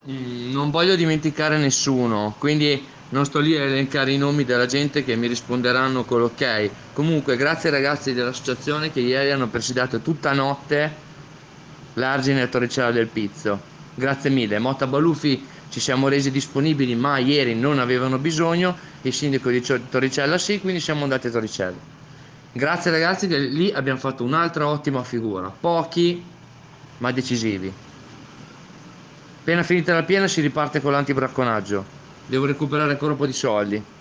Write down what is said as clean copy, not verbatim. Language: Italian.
Non voglio dimenticare nessuno, quindi non sto lì a elencare i nomi della gente che mi risponderanno con l'ok. Comunque, grazie ai ragazzi dell'associazione che ieri hanno presidiato tutta notte l'argine e Torricella del Pizzo. Grazie mille. Motta Baluffi ci siamo resi disponibili, ma ieri non avevano bisogno, il sindaco di Torricella sì, quindi siamo andati a Torricella. Grazie ragazzi, che lì abbiamo fatto un'altra ottima figura. Pochi, ma decisivi. Appena finita la piena si riparte con l'antibracconaggio. Devo recuperare ancora un po' di soldi.